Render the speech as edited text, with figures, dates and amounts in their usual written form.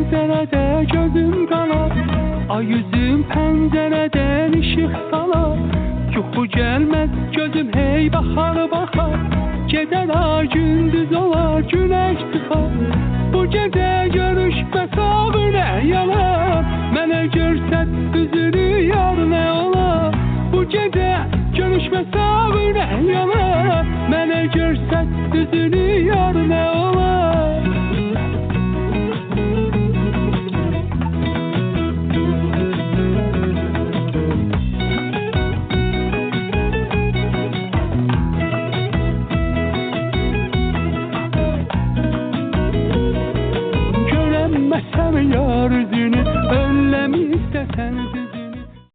pəncərədə gözüm qalar. Ay üzüm pəncərədən işıq salar. Yuxu gəlməz gözüm hey baxar baxar. Gedər ay gündüz olar güneş çıxar. Bu gecə görüşməsək nə yalar. Mənə görsət üzünü yar nə olar.